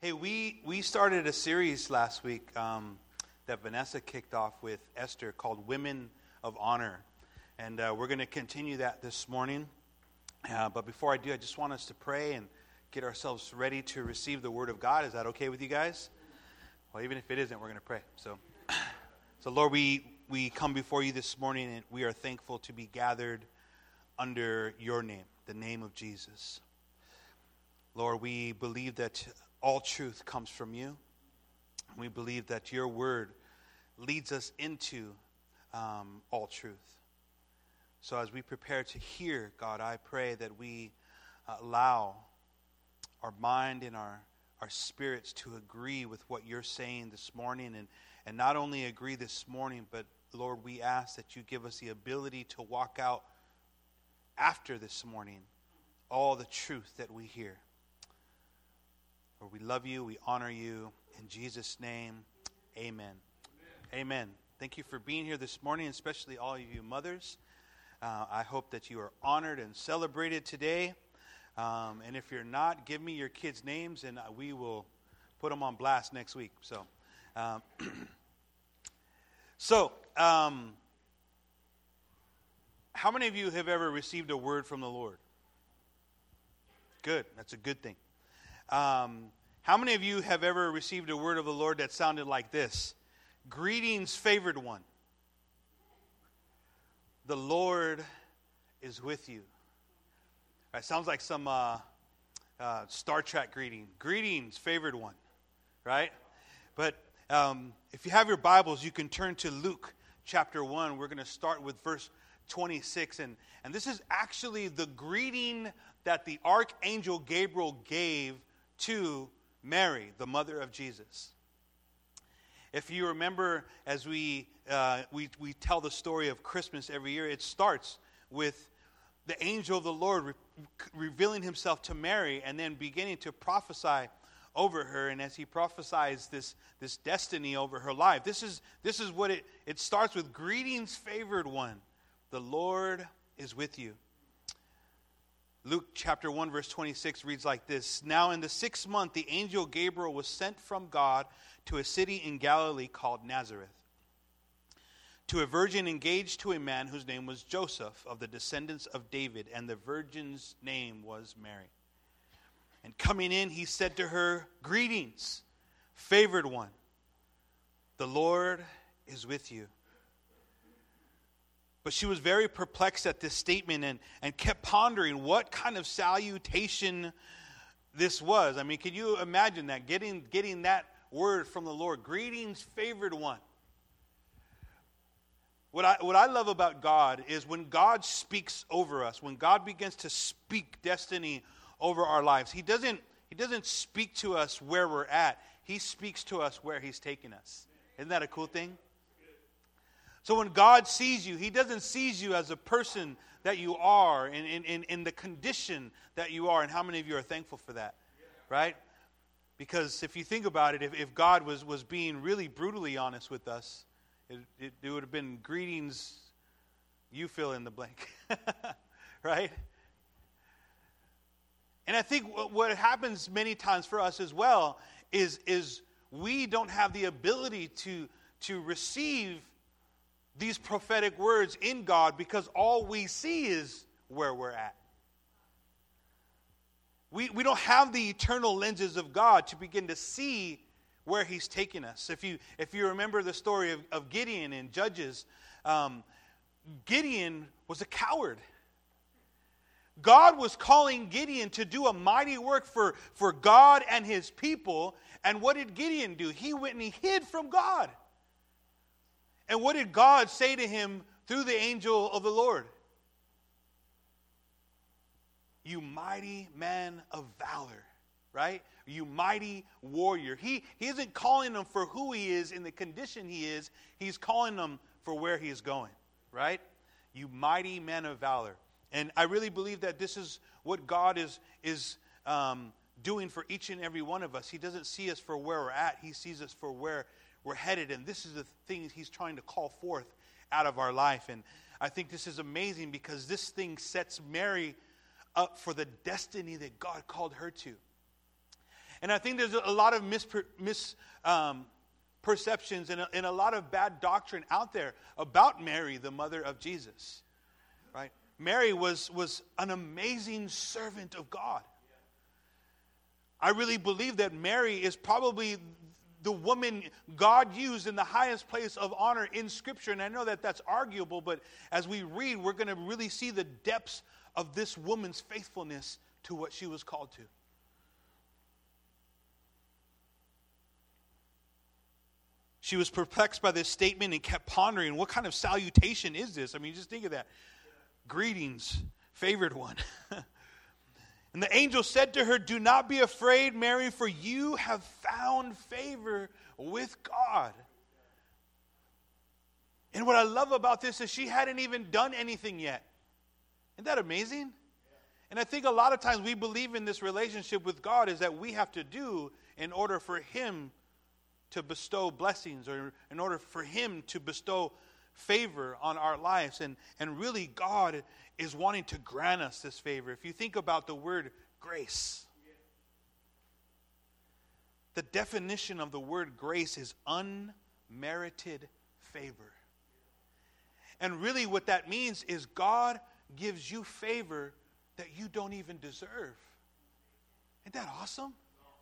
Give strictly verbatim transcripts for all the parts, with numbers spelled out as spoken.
Hey, we, we started a series last week um, that Vanessa kicked off with Esther called Women of Honor. And uh, we're going to continue that this morning. Uh, but before I do, I just want us to pray and get ourselves ready to receive the Word of God. Is that okay with you guys? Well, even if it isn't, we're going to pray. So, so Lord, we, we come before you this morning, and we are thankful to be gathered under your name, the name of Jesus. Lord, we believe that all truth comes from you. We believe that your word leads us into um, all truth. So as we prepare to hear, God, I pray that we uh, allow our mind and our, our spirits to agree with what you're saying this morning. And, and not only agree this morning, but Lord, we ask that you give us the ability to walk out after this morning all the truth that we hear. Lord, we love you, we honor you. In Jesus' name, amen. Amen. Amen. Thank you for being here this morning, especially all of you mothers. Uh, I hope that you are honored and celebrated today. Um, and if you're not, give me your kids' names, and we will put them on blast next week. So, um, so um, how many of you have ever received a word from the Lord? Good. That's a good thing. Um, how many of you have ever received a word of the Lord that sounded like this? Greetings, favored one. The Lord is with you. That sounds like some uh, uh, Star Trek greeting. Greetings, favored one. Right? But um, if you have your Bibles, you can turn to Luke chapter one. We're going to start with verse twenty-six. And, and this is actually the greeting that the archangel Gabriel gave to Mary, the mother of Jesus. If you remember, as we uh, we we tell the story of Christmas every year, it starts with the angel of the Lord re- revealing himself to Mary and then beginning to prophesy over her. And as he prophesies this this destiny over her life, this is this is what it it starts with. Greetings, favored one, the Lord is with you. Luke chapter one verse twenty-six reads like this. Now in the sixth month the angel Gabriel was sent from God to a city in Galilee called Nazareth, to a virgin engaged to a man whose name was Joseph, of the descendants of David, and the virgin's name was Mary. And coming in he said to her, Greetings, favored one, the Lord is with you. But she was very perplexed at this statement and, and kept pondering what kind of salutation this was. I mean, can you imagine that? Getting, getting that word from the Lord. Greetings, favored one. What I, what I love about God is when God speaks over us, when God begins to speak destiny over our lives, He doesn't, he doesn't speak to us where we're at. He speaks to us where He's taking us. Isn't that a cool thing? So when God sees you, He doesn't see you as a person that you are in, in, in, in the condition that you are. And how many of you are thankful for that? Right? Because if you think about it, if, if God was, was being really brutally honest with us, it, it, it would have been greetings, you fill in the blank. Right? And I think what, what happens many times for us as well is, is we don't have the ability to, to receive these prophetic words in God because all we see is where we're at. We, we don't have the eternal lenses of God to begin to see where He's taking us. If you if you remember the story of, of Gideon in Judges, um, Gideon was a coward. God was calling Gideon to do a mighty work for, for God and His people. And what did Gideon do? He went and he hid from God. And what did God say to him through the angel of the Lord? You mighty man of valor, right? You mighty warrior. He, he isn't calling him for who he is in the condition he is. He's calling him for where he is going, right? You mighty man of valor. And I really believe that this is what God is, is um, doing for each and every one of us. He doesn't see us for where we're at. He sees us for where we're headed, and this is the thing He's trying to call forth out of our life. And I think this is amazing because this thing sets Mary up for the destiny that God called her to. And I think there's a lot of misper, mis, um, perceptions and a, and a lot of bad doctrine out there about Mary, the mother of Jesus. Right? Mary was, was an amazing servant of God. I really believe that Mary is probably the woman God used in the highest place of honor in Scripture. And I know that that's arguable, but as we read, we're going to really see the depths of this woman's faithfulness to what she was called to. She was perplexed by this statement and kept pondering, what kind of salutation is this? I mean, just think of that. Greetings, favored one. And the angel said to her, do not be afraid, Mary, for you have found favor with God. And what I love about this is she hadn't even done anything yet. Isn't that amazing? And I think a lot of times we believe in this relationship with God is that we have to do in order for Him to bestow blessings, or in order for Him to bestow favor on our lives. And, and really God is wanting to grant us this favor. If you think about the word grace, the definition of the word grace is unmerited favor. And really what that means is God gives you favor that you don't even deserve. Isn't that awesome?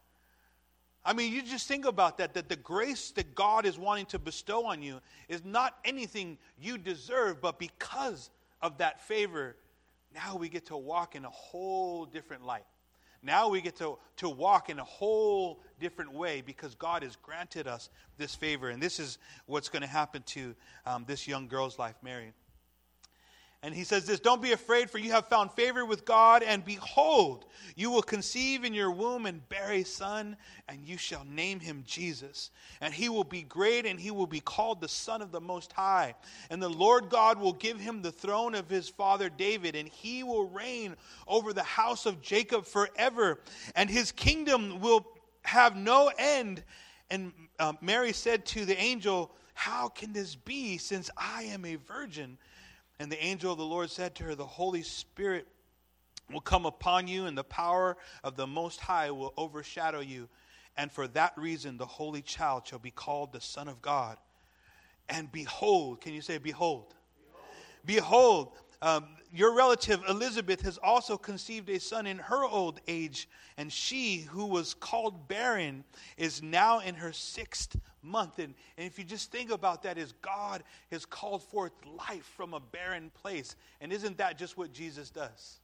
I mean, you just think about that, that the grace that God is wanting to bestow on you is not anything you deserve, but because of that favor, now we get to walk in a whole different light. Now we get to, to walk in a whole different way because God has granted us this favor. And this is what's going to happen to um, this young girl's life, Mary. And he says this, don't be afraid, for you have found favor with God, and behold, you will conceive in your womb and bear a son, and you shall name him Jesus. And he will be great, and he will be called the Son of the Most High. And the Lord God will give him the throne of his father David, and he will reign over the house of Jacob forever, and his kingdom will have no end. And uh, Mary said to the angel, how can this be, since I am a virgin? And the angel of the Lord said to her, the Holy Spirit will come upon you, and the power of the Most High will overshadow you. And for that reason, the Holy Child shall be called the Son of God. And behold, can you say behold? Behold, behold um, your relative Elizabeth has also conceived a son in her old age, and she who was called barren is now in her sixth month. And, and if you just think about that, is God has called forth life from a barren place. And isn't that just what Jesus does?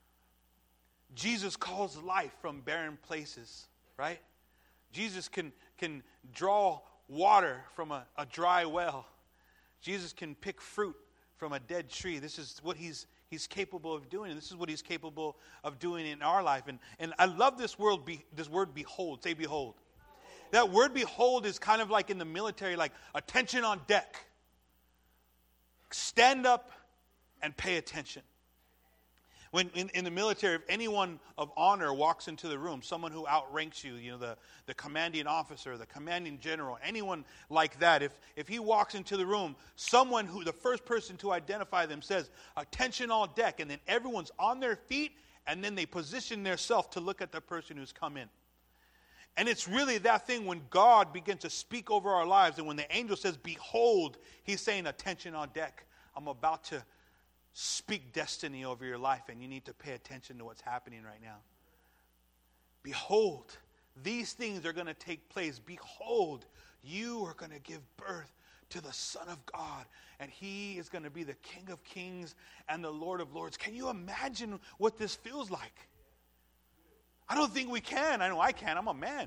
Jesus calls life from barren places, right? Jesus can, can draw water from a, a dry well. Jesus can pick fruit from a dead tree. This is what he's he's capable of doing. And this is what he's capable of doing in our life. And and I love this word, be, this word behold. Say behold. That word behold is kind of like in the military, like attention on deck. Stand up and pay attention. When in, in the military, if anyone of honor walks into the room, someone who outranks you, you know, the, the commanding officer, the commanding general, anyone like that, if, if he walks into the room, someone who, the first person to identify them says, attention on deck, and then everyone's on their feet, and then they position themselves to look at the person who's come in. And it's really that thing when God begins to speak over our lives, and when the angel says, behold, he's saying, attention on deck. I'm about to speak destiny over your life, and you need to pay attention to what's happening right now. Behold, these things are going to take place. Behold, you are going to give birth to the Son of God, and he is going to be the King of Kings and the Lord of Lords. Can you imagine what this feels like? I don't think we can. I know I can. I'm a man.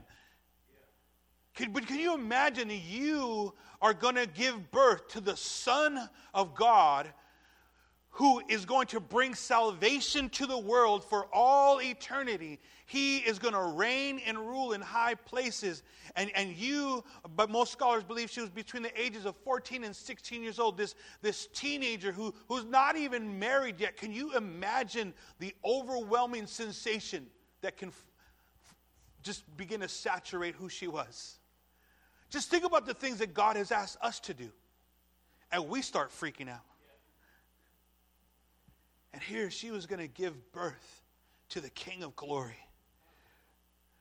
Can, but can you imagine that you are going to give birth to the Son of God, who is going to bring salvation to the world for all eternity? He is going to reign and rule in high places. And, and you, but most scholars believe she was between the ages of fourteen and sixteen years old, this, this teenager who, who's not even married yet. Can you imagine the overwhelming sensation that can f- f- just begin to saturate who she was? Just think about the things that God has asked us to do, and we start freaking out. And here she was going to give birth to the King of Glory.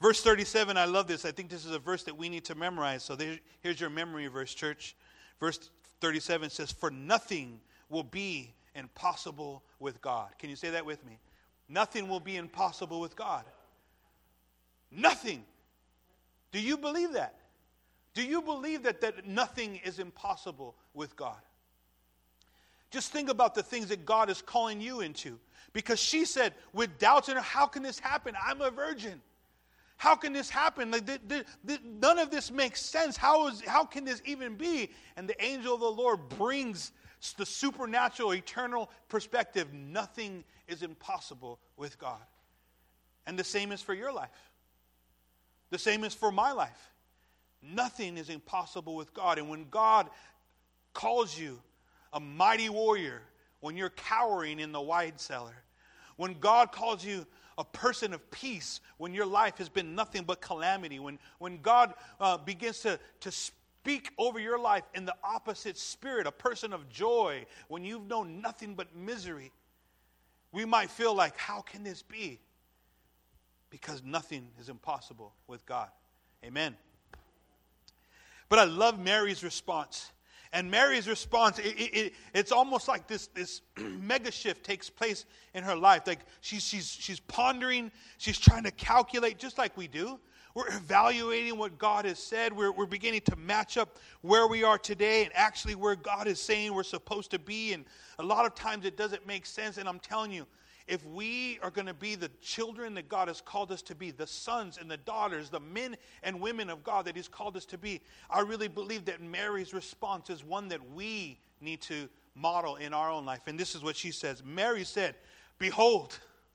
Verse thirty-seven, I love this. I think this is a verse that we need to memorize. So there, here's your memory verse, church. Verse thirty-seven says, for nothing will be impossible with God. Can you say that with me? Nothing will be impossible with God. Nothing. Do you believe that? Do you believe that, that nothing is impossible with God? Just think about the things that God is calling you into. Because she said, with doubts in her, how can this happen? I'm a virgin. How can this happen? Like, th- th- th- none of this makes sense. How is, how can this even be? And the angel of the Lord brings the supernatural, eternal perspective. Nothing is impossible with God. And the same is for your life. The same is for my life. Nothing is impossible with God. And when God calls you a mighty warrior, when you're cowering in the wine cellar, when God calls you a person of peace, when your life has been nothing but calamity, when, when God uh, begins to, to speak over your life in the opposite spirit, a person of joy, when you've known nothing but misery, we might feel like, how can this be? Because nothing is impossible with God. Amen. But I love Mary's response. And Mary's response, it, it, it, it's almost like this, this mega shift takes place in her life. Like she's, she's, she's pondering, she's trying to calculate just like we do. We're evaluating what God has said. We're, we're beginning to match up where we are today and actually where God is saying we're supposed to be. And a lot of times it doesn't make sense. And I'm telling you, if we are going to be the children that God has called us to be, the sons and the daughters, the men and women of God that He's called us to be, I really believe that Mary's response is one that we need to model in our own life. And this is what she says. Mary said, behold.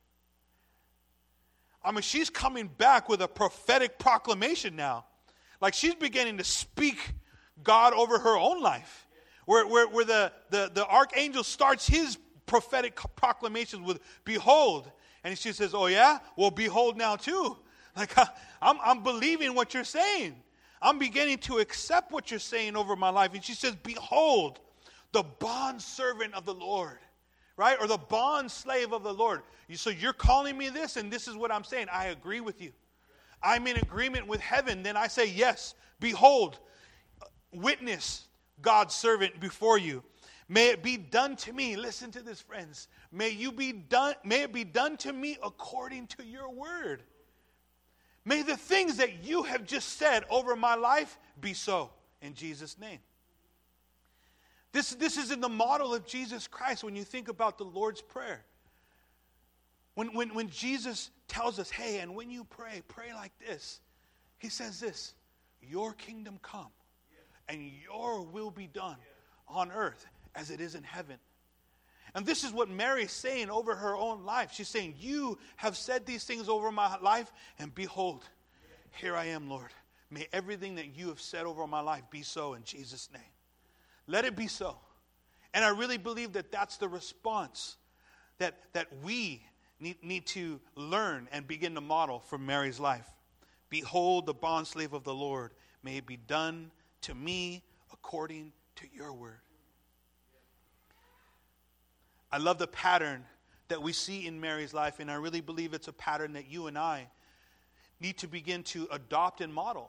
I mean, she's coming back with a prophetic proclamation now. Like she's beginning to speak God over her own life. Where, where, where the, the, the archangel starts his prophetic proclamations with behold, and she says, oh yeah, well behold now too. Like I'm, I'm believing what you're saying. I'm beginning to accept what you're saying over my life. And she says, behold, the bond servant of the Lord, right? Or the bond slave of the Lord. So you're calling me this, and this is what I'm saying. I agree with you. I'm in agreement with heaven. Then I say, yes, behold, witness God's servant before you. May it be done to me. Listen to this, friends. May you be done. May it be done to me according to your word. May the things that you have just said over my life be so in Jesus' name. This, this is in the model of Jesus Christ when you think about the Lord's Prayer. When, when, when Jesus tells us, hey, and when you pray, pray like this. He says this, your kingdom come and your will be done on earth as it is in heaven. And this is what Mary is saying over her own life. She's saying, you have said these things over my life, and behold, here I am, Lord. May everything that you have said over my life be so in Jesus' name. Let it be so. And I really believe that that's the response that, that we need, need to learn and begin to model from Mary's life. Behold, the bondslave of the Lord. May it be done to me according to your word. I love the pattern that we see in Mary's life, and I really believe it's a pattern that you and I need to begin to adopt and model.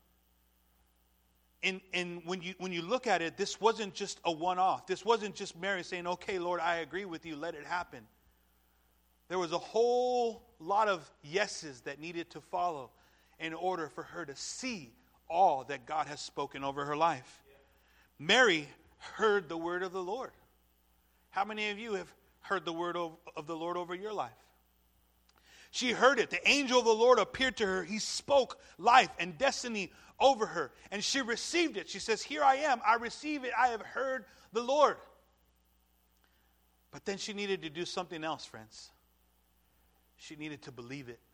And, and when you when you look at it, this wasn't just a one-off. This wasn't just Mary saying, okay, Lord, I agree with you, let it happen. There was a whole lot of yeses that needed to follow in order for her to see all that God has spoken over her life. Mary heard the word of the Lord. How many of you have heard the word of, of the Lord over your life? She heard it. The angel of the Lord appeared to her. He spoke life and destiny over her. And she received it. She says, here I am. I receive it. I have heard the Lord. But then she needed to do something else, friends. She needed to believe it.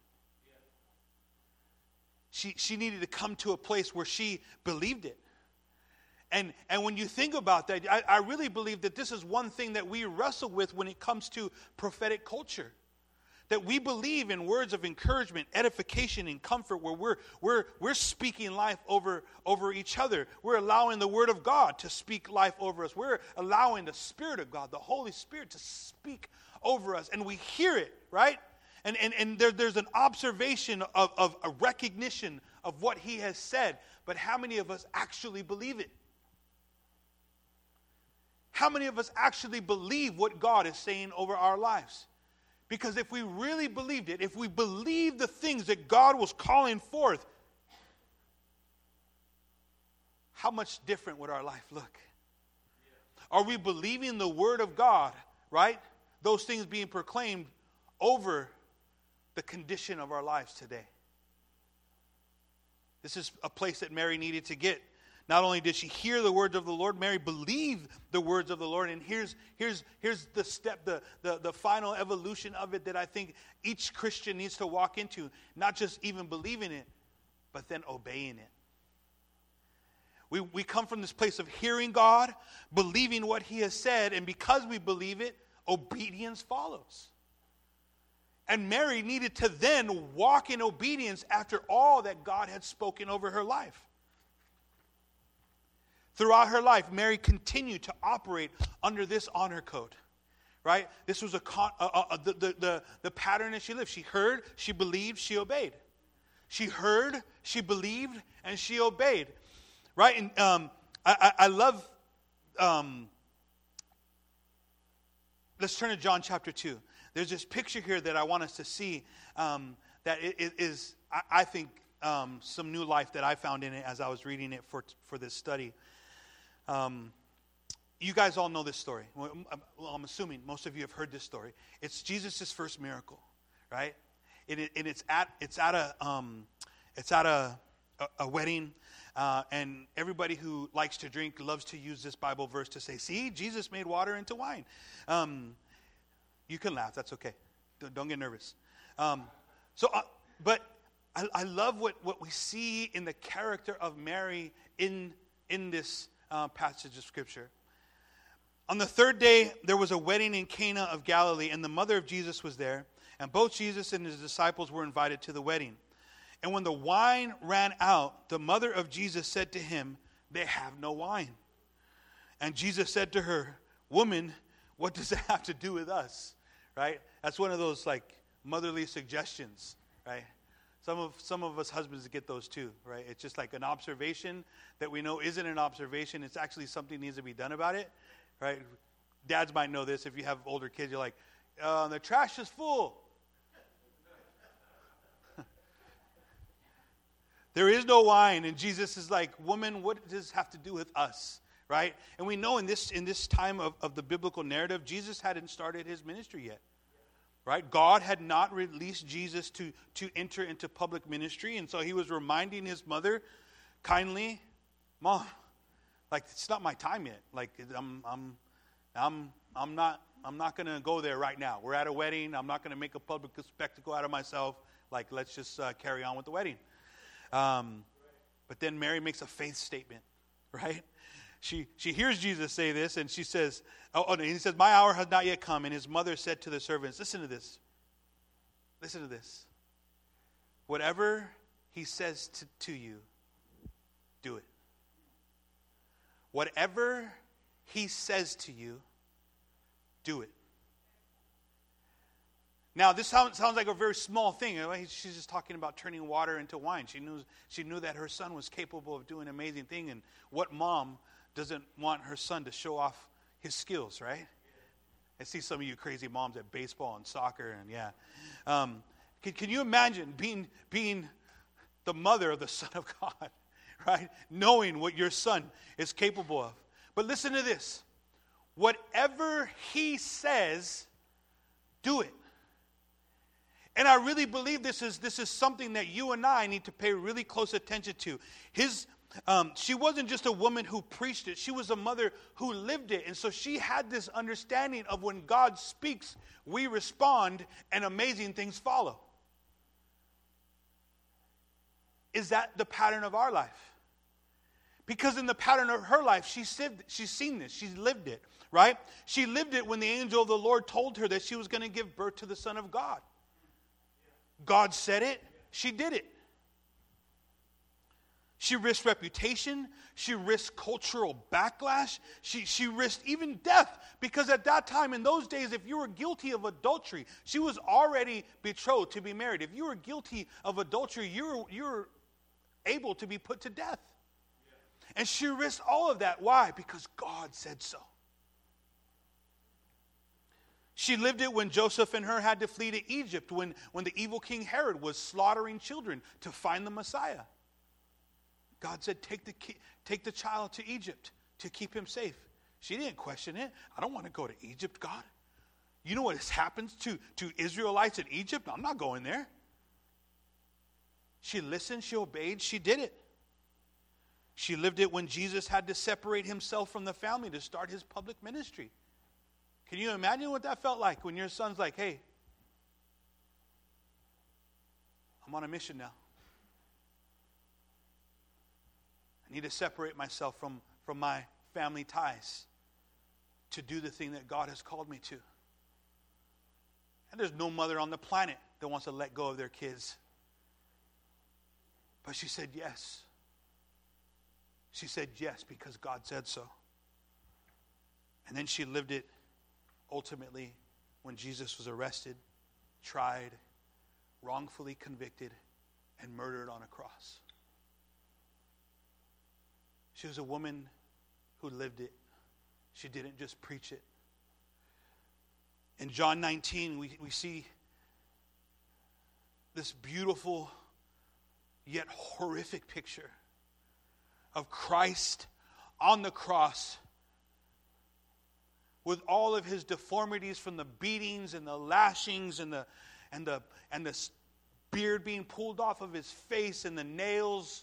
She, she needed to come to a place where she believed it. And and when you think about that, I, I really believe that this is one thing that we wrestle with when it comes to prophetic culture. That we believe in words of encouragement, edification, and comfort, where we're we're we're speaking life over, over each other. We're allowing the Word of God to speak life over us. We're allowing the Spirit of God, the Holy Spirit, to speak over us. And we hear it, right? And, and, and there, there's an observation of, of a recognition of what he has said. But how many of us actually believe it? How many of us actually believe what God is saying over our lives? Because if we really believed it, if we believed the things that God was calling forth, how much different would our life look? Are we believing the word of God, right? Those things being proclaimed over the condition of our lives today. This is a place that Mary needed to get. Not only did she hear the words of the Lord, Mary believed the words of the Lord. And here's, here's, here's the step, the, the, the final evolution of it that I think each Christian needs to walk into. Not just even believing it, but then obeying it. We, we come from this place of hearing God, believing what he has said, and because we believe it, obedience follows. And Mary needed to then walk in obedience after all that God had spoken over her life. Throughout her life, Mary continued to operate under this honor code, right? This was a, con- a, a, a the, the, the, the pattern that she lived. She heard, she believed, she obeyed. She heard, she believed, and she obeyed, right? And um, I, I, I love, um, let's turn to John chapter two. There's this picture here that I want us to see um, that it, it is, I, I think, um, some new life that I found in it as I was reading it for, for this study. Um, you guys all know this story. Well, I'm assuming most of you have heard this story. It's Jesus' first miracle, right? And, it, and it's at it's at a um, it's at a a, a wedding, uh, and everybody who likes to drink loves to use this Bible verse to say, "See, Jesus made water into wine." Um, you can laugh. That's okay. Don't, don't get nervous. Um, so, uh, but I, I love what, what we see in the character of Mary in in this. Uh, passage of Scripture. On the third day, there was a wedding in Cana of Galilee, and the mother of Jesus was there, and both Jesus and his disciples were invited to the wedding. And when the wine ran out, the mother of Jesus said to him, "They have no wine." And Jesus said to her, "Woman, what does that have to do with us?" Right? That's one of those like motherly suggestions, right? Some of some of us husbands get those too, right? It's just like an observation that we know isn't an observation. It's actually something needs to be done about it, right? Dads might know this. If you have older kids, you're like, uh, the trash is full. There is no wine. And Jesus is like, woman, what does this have to do with us, right? And we know in this in this time of, of the biblical narrative, Jesus hadn't started his ministry yet. Right? God had not released Jesus to, to enter into public ministry, and so he was reminding his mother kindly, "Mom, like it's not my time yet. Like I'm I'm I'm I'm not I'm not gonna go there right now. We're at a wedding. I'm not gonna make a public spectacle out of myself. Like let's just uh, carry on with the wedding." Um, but then Mary makes a faith statement, right? She she hears Jesus say this, and she says, oh, oh no, he says, "My hour has not yet come." And his mother said to the servants, listen to this. Listen to this. "Whatever he says to, to you, do it." Whatever he says to you, do it. Now, this sounds, sounds like a very small thing. She's just talking about turning water into wine. She knew she knew that her son was capable of doing an amazing thing, and what mom doesn't want her son to show off his skills, right? I see some of you crazy moms at baseball and soccer, and yeah. Um, can, can you imagine being being the mother of the Son of God, right? Knowing what your son is capable of. But listen to this. Whatever he says, do it. And I really believe this is this is something that you and I need to pay really close attention to. His Um, she wasn't just a woman who preached it. She was a mother who lived it. And so she had this understanding of when God speaks, we respond and amazing things follow. Is that the pattern of our life? Because in the pattern of her life, she said, she's seen this. She's lived it, right? She lived it when the angel of the Lord told her that she was going to give birth to the Son of God. God said it. She did it. She risked reputation. She risked cultural backlash. She, she risked even death, because at that time, in those days, if you were guilty of adultery, she was already betrothed to be married. If you were guilty of adultery, you were, you were able to be put to death. And she risked all of that. Why? Because God said so. She lived it when Joseph and her had to flee to Egypt, when, when the evil King Herod was slaughtering children to find the Messiah. God said, take the, take the child to Egypt to keep him safe. She didn't question it. I don't want to go to Egypt, God. You know what has happened to, to Israelites in Egypt? I'm not going there. She listened, she obeyed, she did it. She lived it when Jesus had to separate himself from the family to start his public ministry. Can you imagine what that felt like when your son's like, hey, I'm on a mission now. I need to separate myself from, from my family ties to do the thing that God has called me to. And there's no mother on the planet that wants to let go of their kids. But she said yes. She said yes because God said so. And then she lived it ultimately when Jesus was arrested, tried, wrongfully convicted, and murdered on a cross. She was a woman who lived it. She didn't just preach it. In John nineteen, we, we see this beautiful yet horrific picture of Christ on the cross with all of his deformities from the beatings and the lashings and the and the and the beard being pulled off of his face and the nails.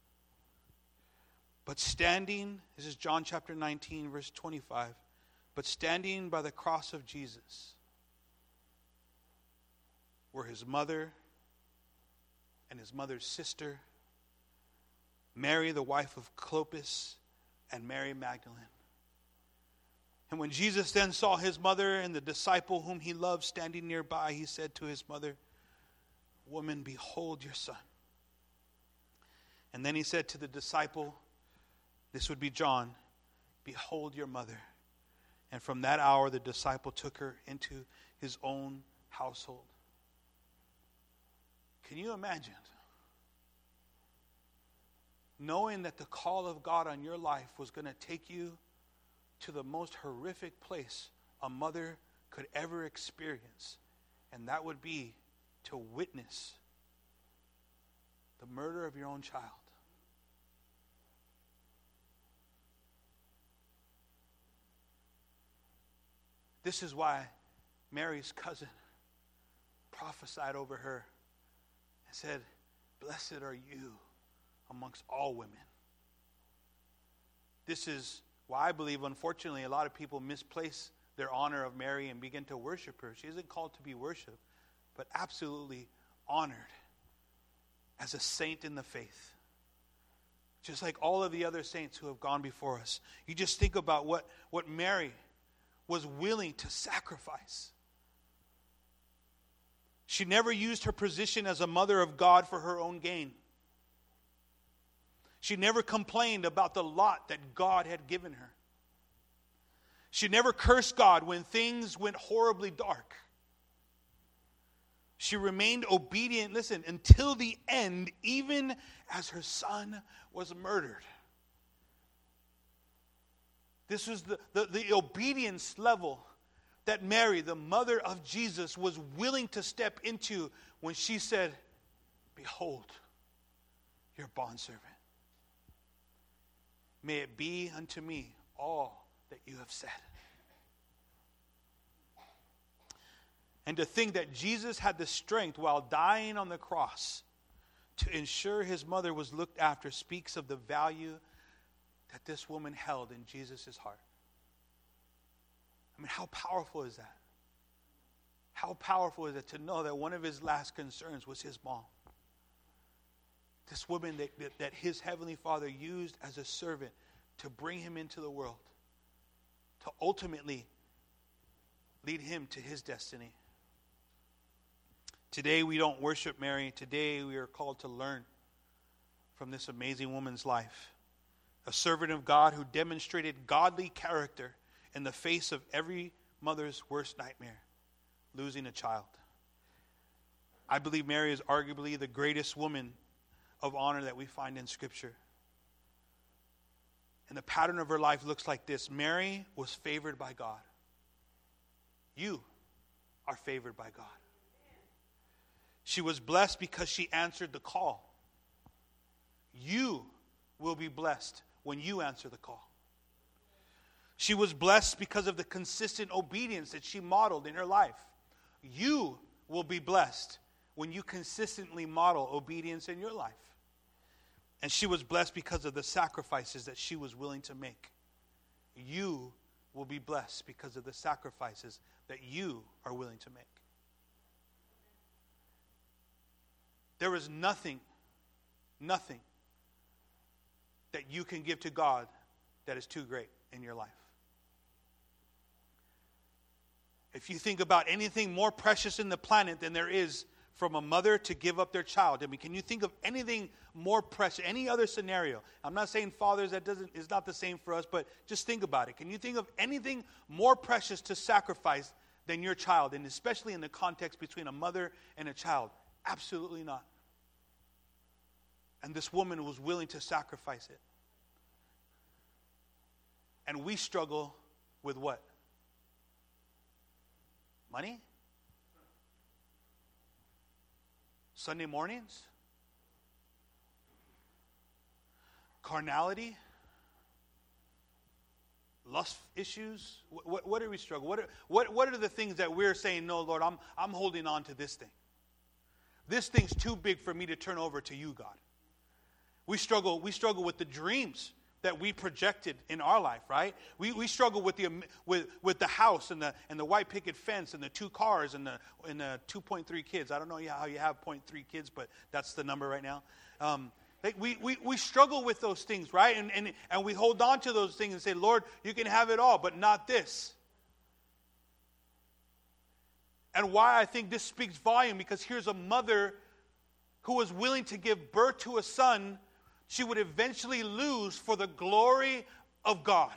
But standing, this is John chapter nineteen, verse twenty-five. But standing by the cross of Jesus were his mother and his mother's sister, Mary, the wife of Clopas, and Mary Magdalene. And when Jesus then saw his mother and the disciple whom he loved standing nearby, he said to his mother, "Woman, behold your son." And then he said to the disciple, this would be John, "Behold your mother." And from that hour, the disciple took her into his own household. Can you imagine? Knowing that the call of God on your life was going to take you to the most horrific place a mother could ever experience. And that would be to witness the murder of your own child. This is why Mary's cousin prophesied over her and said, "Blessed are you amongst all women." This is why I believe, unfortunately, a lot of people misplace their honor of Mary and begin to worship her. She isn't called to be worshipped, but absolutely honored as a saint in the faith. Just like all of the other saints who have gone before us. You just think about what, what Mary was willing to sacrifice. She never used her position as a mother of God for her own gain. She never complained about the lot that God had given her. She never cursed God when things went horribly dark. She remained obedient, listen, until the end, even as her son was murdered. This was the, the, the obedience level that Mary, the mother of Jesus, was willing to step into when she said, "Behold, your bondservant. May it be unto me all that you have said." And to think that Jesus had the strength while dying on the cross to ensure his mother was looked after speaks of the value that this woman held in Jesus' heart. I mean, how powerful is that? How powerful is it to know that one of his last concerns was his mom? This woman that, that, that his heavenly Father used as a servant to bring him into the world, to ultimately lead him to his destiny. Today we don't worship Mary. Today we are called to learn from this amazing woman's life. A servant of God who demonstrated godly character in the face of every mother's worst nightmare, losing a child. I believe Mary is arguably the greatest woman of honor that we find in Scripture. And the pattern of her life looks like this. Mary was favored by God. You are favored by God. She was blessed because she answered the call. You will be blessed when you answer the call. She was blessed because of the consistent obedience that she modeled in her life. You will be blessed when you consistently model obedience in your life. And she was blessed because of the sacrifices that she was willing to make. You will be blessed because of the sacrifices that you are willing to make. There is nothing, nothing that you can give to God that is too great in your life. If you think about anything more precious in the planet than there is from a mother to give up their child. I mean, can you think of anything more precious, any other scenario? I'm not saying fathers, that doesn't is not the same for us, but just think about it. Can you think of anything more precious to sacrifice than your child, and especially in the context between a mother and a child? Absolutely not. And this woman was willing to sacrifice it. And we struggle with what? Money? Sunday mornings? Carnality? Lust issues? What, what, what do we struggle? What are, what, what are the things that we're saying, no, Lord, I'm, I'm holding on to this thing. This thing's too big for me to turn over to you, God. We struggle, we struggle with the dreams that we projected in our life, right? We we struggle with the with with the house and the and the white picket fence and the two cars and the and the two point three kids. I don't know how you have point three kids, but that's the number right now. Um, like we, we we struggle with those things, right? And and and we hold on to those things and say, Lord, you can have it all, but not this. And why I think this speaks volume, because here's a mother who was willing to give birth to a son she would eventually lose for the glory of God.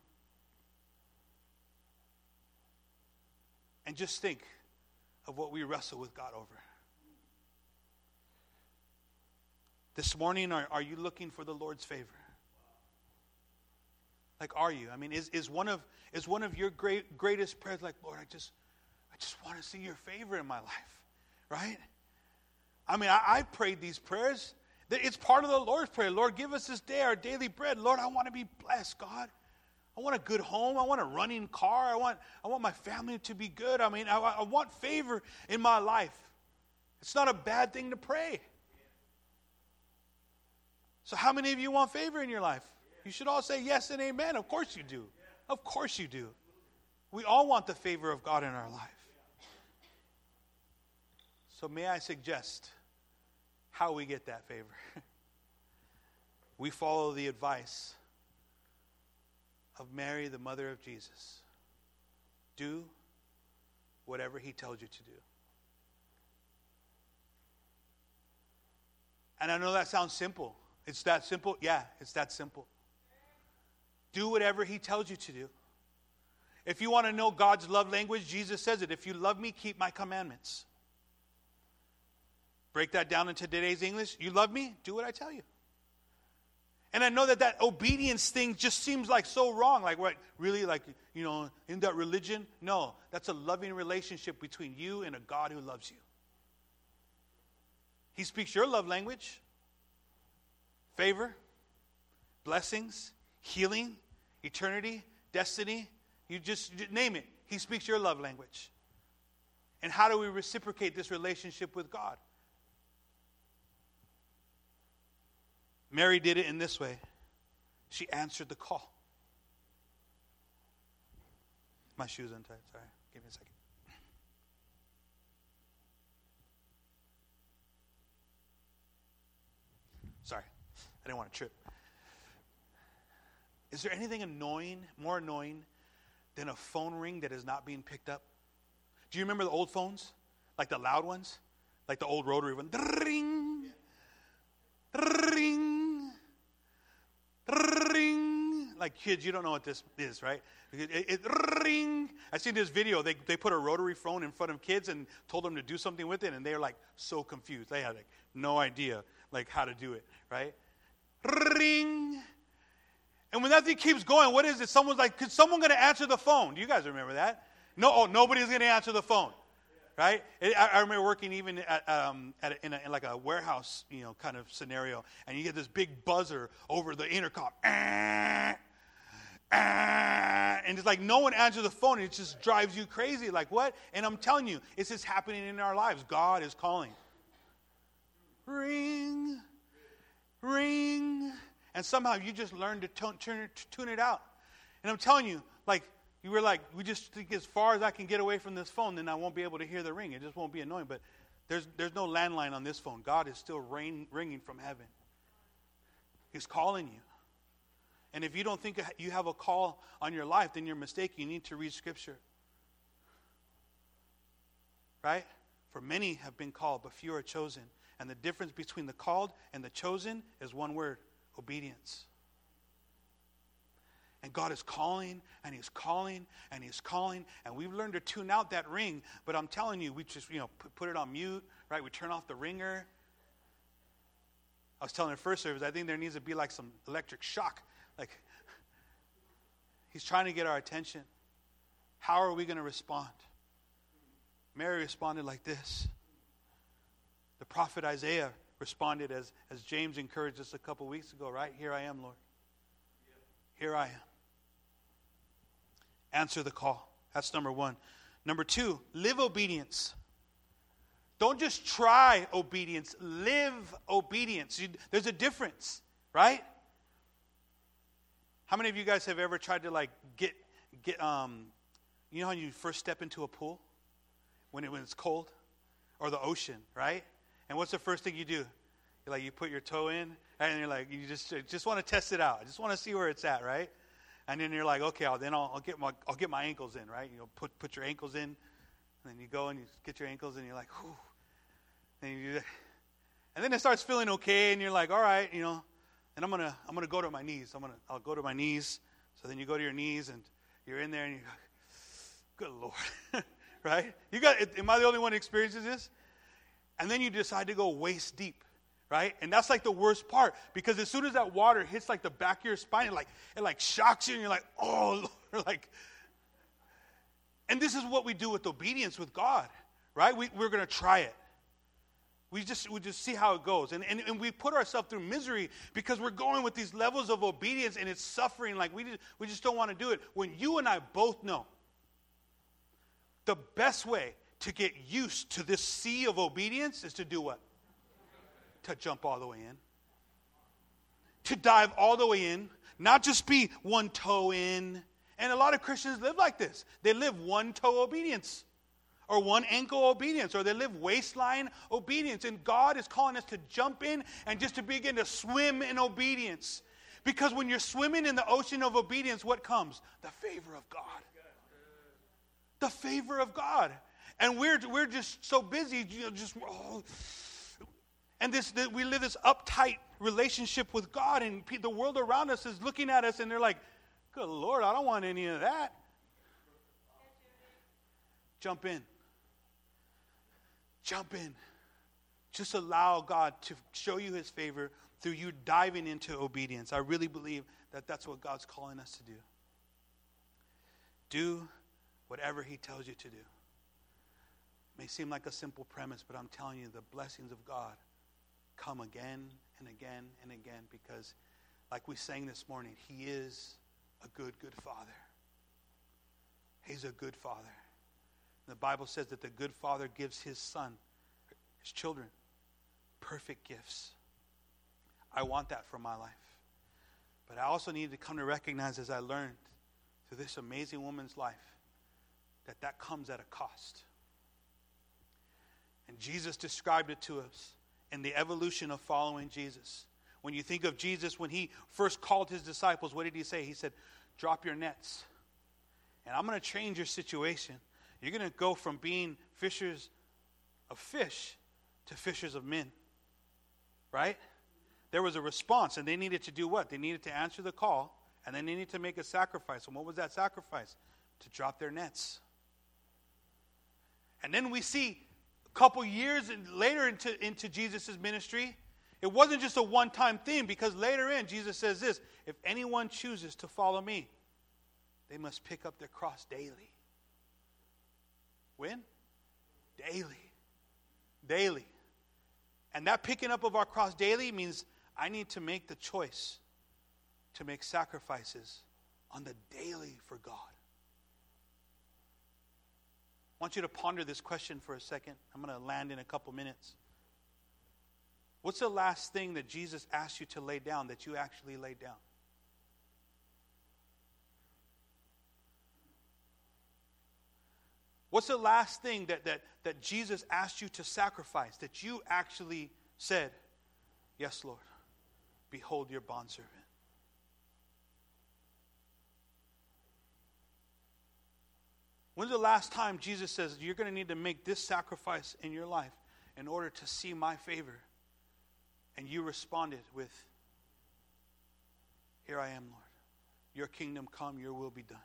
And just think of what we wrestle with God over. This morning, are, are you looking for the Lord's favor? Like, are you? I mean, is, is one of is one of your great greatest prayers like, Lord, I just I just want to see your favor in my life, right? I mean, I, I prayed these prayers. It's part of the Lord's Prayer. Lord, give us this day our daily bread. Lord, I want to be blessed, God. I want a good home. I want a running car. I want I want my family to be good. I mean, I, I want favor in my life. It's not a bad thing to pray. So how many of you want favor in your life? You should all say yes and amen. Of course you do. Of course you do. We all want the favor of God in our life. So may I suggest how we get that favor? We follow the advice of Mary, the mother of Jesus. Do whatever he tells you to do. And I know that sounds simple. It's that simple? Yeah, it's that simple. Do whatever he tells you to do. If you want to know God's love language, Jesus says it. If you love me, keep my commandments. Break that down into today's English. You love me? Do what I tell you. And I know that that obedience thing just seems like so wrong. Like, what? Really? Like, you know, in that religion? No, that's a loving relationship between you and a God who loves you. He speaks your love language. Favor, blessings, healing, eternity, destiny. You just name it. He speaks your love language. And how do we reciprocate this relationship with God? Mary did it in this way. She answered the call. My shoe's untied. Sorry. Give me a second. Sorry. I didn't want to trip. Is there anything annoying, more annoying than a phone ring that is not being picked up? Do you remember the old phones? Like the loud ones? Like the old rotary one? Ring. Ring. like kids, you don't know what this is, right? It, it, it ring. I seen this video. They they put a rotary phone in front of kids and told them to do something with it, and they were like so confused. They had like no idea like how to do it, right? Ring. And when that thing keeps going, what is it? Someone's like, is someone going to answer the phone? Do you guys remember that? No, oh, nobody's going to answer the phone, right? It, I, I remember working even at, um, at a, in, a, in like a warehouse, you know, kind of scenario, and you get this big buzzer over the intercom, ah, ah, and it's like no one answers the phone, and it just drives you crazy. Like what? And I'm telling you, it's just happening in our lives. God is calling. Ring, ring. And somehow you just learn to tune, turn it, tune it out. And I'm telling you, like, you were like, we just think as far as I can get away from this phone, then I won't be able to hear the ring. It just won't be annoying. But there's there's no landline on this phone. God is still ring, ringing from heaven. He's calling you. And if you don't think you have a call on your life, then you're mistaken. You need to read Scripture. Right? For many have been called, but few are chosen. And the difference between the called and the chosen is one word. Obedience. And God is calling, and He's calling, and He's calling, and we've learned to tune out that ring, but I'm telling you, we just, you know, put, put it on mute, right? We turn off the ringer. I was telling the first service, I think there needs to be like some electric shock. Like, He's trying to get our attention. How are we going to respond? Mary responded like this. The prophet Isaiah responded as, as James encouraged us a couple weeks ago, right? Here I am, Lord. Here I am. Answer the call. That's number one. Number two, live obedience. Don't just try obedience. Live obedience. You, there's a difference, right? How many of you guys have ever tried to like get, get um, you know how you first step into a pool when, it, when it's cold? Or the ocean, right? And what's the first thing you do? You're like, you put your toe in, and you're like, you just just want to test it out. I just want to see where it's at, right? And then you're like, okay, I'll, then I'll, I'll get my I'll get my ankles in, right? You know, put put your ankles in, and then you go and you get your ankles, and you're like, whew. And you, and then it starts feeling okay, and you're like, all right, you know, and I'm gonna I'm gonna go to my knees. I'm gonna I'll go to my knees. So then you go to your knees, and you're in there, and you're like, good Lord, right? You got? Am I the only one who experiences this? And then you decide to go waist deep, right? And that's like the worst part, because as soon as that water hits like the back of your spine, it like it like shocks you, and you're like, oh, Lord, like. And this is what we do with obedience with God, right? We, we're going to try it. We just we just see how it goes, and, and and we put ourselves through misery because we're going with these levels of obedience, and it's suffering. Like we just, we just don't want to do it. When you and I both know the best way to get used to this sea of obedience is to do what? To jump all the way in. To dive all the way in. Not just be one toe in. And a lot of Christians live like this. They live one toe obedience. Or one ankle obedience. Or they live waistline obedience. And God is calling us to jump in and just to begin to swim in obedience. Because when you're swimming in the ocean of obedience, what comes? The favor of God. The favor of God. And we're we're just so busy, you know, just oh. And this, this we live this uptight relationship with God, and the world around us is looking at us, and they're like, "Good Lord, I don't want any of that." Jump in. Jump in. Just allow God to show you His favor through you diving into obedience. I really believe that that's what God's calling us to do. Do whatever He tells you to do. May seem like a simple premise, but I'm telling you, the blessings of God come again and again and again, because like we sang this morning, He is a good, good Father. He's a good Father. The Bible says that the good Father gives His Son, His children, perfect gifts. I want that for my life. But I also need to come to recognize, as I learned through this amazing woman's life, that that comes at a cost. And Jesus described it to us in the evolution of following Jesus. When you think of Jesus, when He first called His disciples, what did He say? He said, drop your nets. And I'm going to change your situation. You're going to go from being fishers of fish to fishers of men. Right? There was a response, and they needed to do what? They needed to answer the call, And then they need to make a sacrifice. And what was that sacrifice? To drop their nets. And then we see a couple years later into, into Jesus' ministry, it wasn't just a one-time thing, because later in, Jesus says this, if anyone chooses to follow me, they must pick up their cross daily. When? Daily. Daily. And that picking up of our cross daily means I need to make the choice to make sacrifices on the daily for God. I want you to ponder this question for a second. I'm going to land in a couple minutes. What's the last thing that Jesus asked you to lay down that you actually laid down? What's the last thing that, that, that Jesus asked you to sacrifice that you actually said, yes, Lord, behold your bondservant? When's the last time Jesus says you're going to need to make this sacrifice in your life in order to see my favor? And you responded with, here I am, Lord. Your kingdom come, your will be done.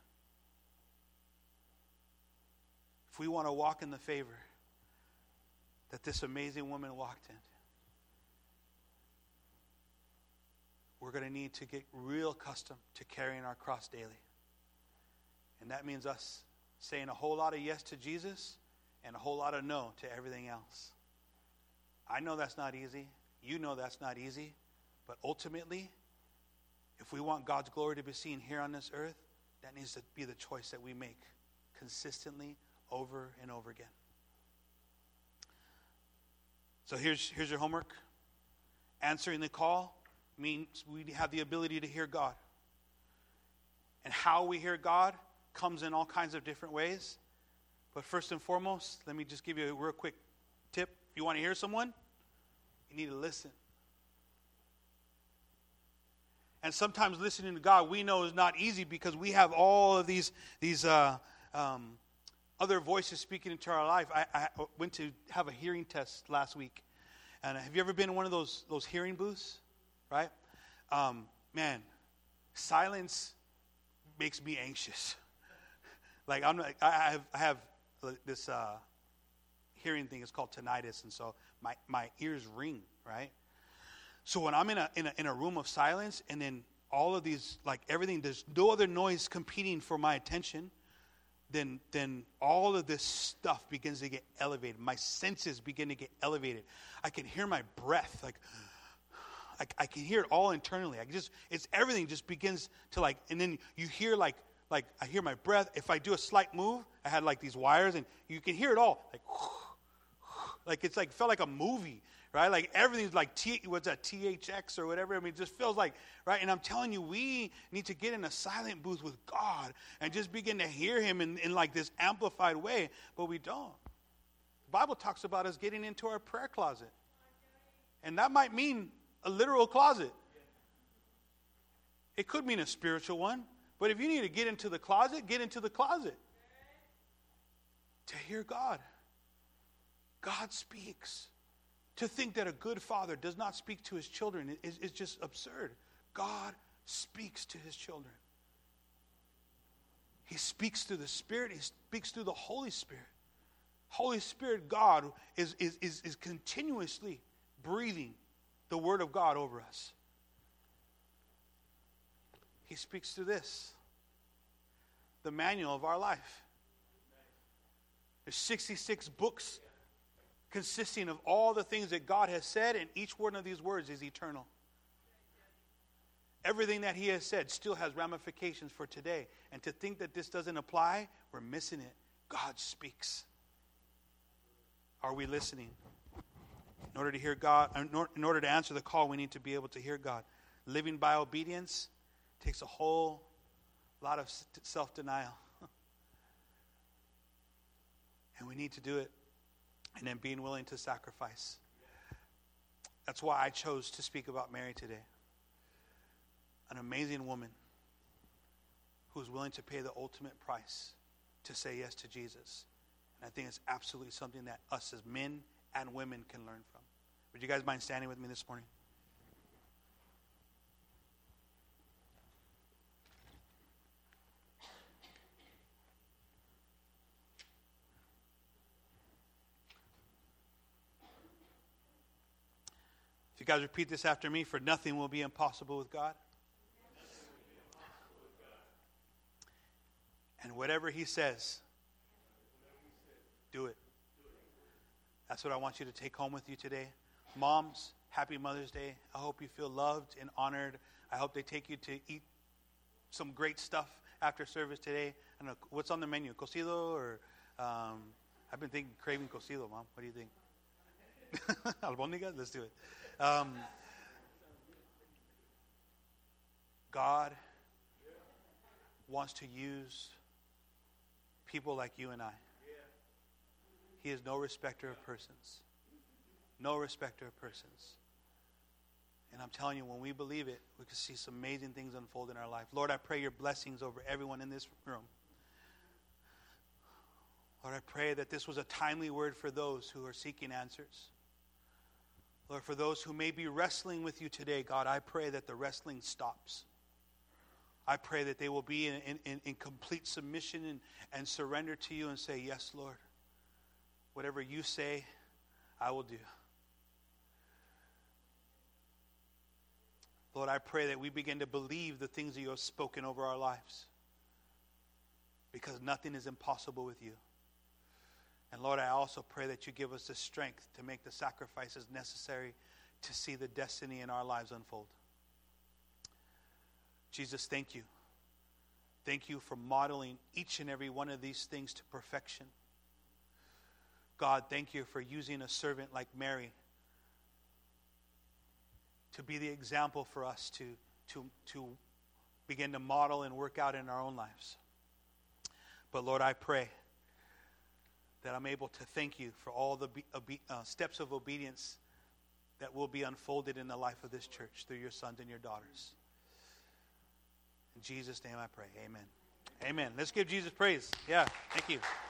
If we want to walk in the favor that this amazing woman walked in, we're going to need to get real accustomed to carrying our cross daily. And that means us saying a whole lot of yes to Jesus and a whole lot of no to everything else. I know that's not easy. You know that's not easy. But ultimately, if we want God's glory to be seen here on this earth, that needs to be the choice that we make consistently over and over again. So here's, here's your homework. Answering the call means we have the ability to hear God. And how we hear God comes in all kinds of different ways. But first and foremost, let me just give you a real quick tip. If you want to hear someone, you need to listen. And sometimes listening to God, we know, is not easy because we have all of these these uh, um, other voices speaking into our life. I, I went to have a hearing test last week. And have you ever been in one of those those hearing booths? Right? Um, man, silence makes me anxious. Like I'm, I have, I have this uh, hearing thing. It's called tinnitus, and so my, my ears ring. Right. So when I'm in a in a in a room of silence, and then all of these, like everything, there's no other noise competing for my attention. Then then all of this stuff begins to get elevated. My senses begin to get elevated. I can hear my breath, like. I, I can hear it all internally. I just, it's everything just begins to like, and then you hear like, like I hear my breath. If I do a slight move, I had like these wires, and you can hear it all, like, like it's like felt like a movie, right? Like everything's like T, what's that T H X or whatever. I mean, it just feels like, right? And I'm telling you, we need to get in a silent booth with God and just begin to hear Him in, in like this amplified way, but we don't. The Bible talks about us getting into our prayer closet, and that might mean a literal closet. It could mean a spiritual one. But if you need to get into the closet, get into the closet. To hear God. God speaks. To think that a good father does not speak to his children is, is just absurd. God speaks to his children. He speaks through the Spirit. He speaks through the Holy Spirit. Holy Spirit, God, is, is, is, is continuously breathing the Word of God over us. He speaks through this, the manual of our life. There's sixty-six books consisting of all the things that God has said, and each one of these words is eternal. Everything that He has said still has ramifications for today. And to think that this doesn't apply, we're missing it. God speaks. Are we listening? In order to hear God, in order to answer the call, we need to be able to hear God. Living by obedience takes a whole lot of self-denial. And we need to do it. And then being willing to sacrifice. That's why I chose to speak about Mary today. An amazing woman who's willing to pay the ultimate price to say yes to Jesus. And I think it's absolutely something that us as men and women can learn from. Would you guys mind standing with me this morning? guys repeat this after me. For nothing will be impossible with God. And whatever he says, do it. That's what I want you to take home with you today. Moms, happy Mother's Day. I hope you feel loved and honored. I hope they take you to eat some great stuff after service today. I don't know, what's on the menu? Cocido or... Um, I've been thinking, craving cocido, Mom. What do you think? Albóndigas? Let's do it. Um, God wants to use people like you and I. He is no respecter of persons. No respecter of persons. And I'm telling you, when we believe it, we can see some amazing things unfold in our life. Lord, I pray your blessings over everyone in this room. Lord, I pray that this was a timely word for those who are seeking answers. Lord, for those who may be wrestling with you today, God, I pray that the wrestling stops. I pray that they will be in, in, in complete submission and, and surrender to you and say, yes, Lord, whatever you say, I will do. Lord, I pray that we begin to believe the things that you have spoken over our lives, because nothing is impossible with you. And Lord, I also pray that you give us the strength to make the sacrifices necessary to see the destiny in our lives unfold. Jesus, thank you. Thank you for modeling each and every one of these things to perfection. God, thank you for using a servant like Mary to be the example for us to, to, to begin to model and work out in our own lives. But Lord, I pray that I'm able to thank you for all the obe- uh, steps of obedience that will be unfolded in the life of this church through your sons and your daughters. In Jesus' name I pray. Amen. Amen. Let's give Jesus praise. Yeah, thank you.